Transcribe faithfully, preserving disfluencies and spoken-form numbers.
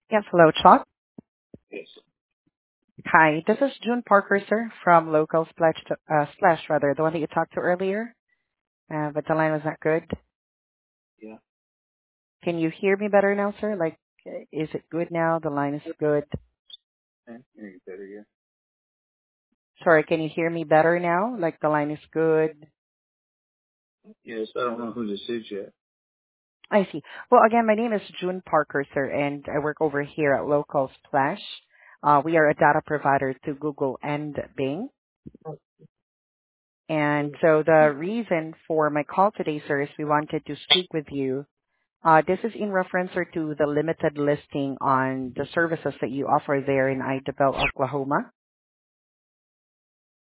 Yes, hello, Chuck. Yes. Hi, this is June Parker, sir, from Local Splash, to, uh, Splash, rather, the one that you talked to earlier, uh, but the line was not good. Yeah. Can you hear me better now, sir? Like, uh, is it good now? The line is good. Okay. Hear you better, yeah. Sorry, can you hear me better now? Like, the line is good. Yes, I don't know who this is yet. I see. Well, again, my name is June Parker, sir, and I work over here at Local Splash. Uh, we are a data provider to Google and Bing. And so the reason for my call today, sir, is we wanted to speak with you. Uh, this is in reference or to the limited listing on the services that you offer there in Idabel, Oklahoma.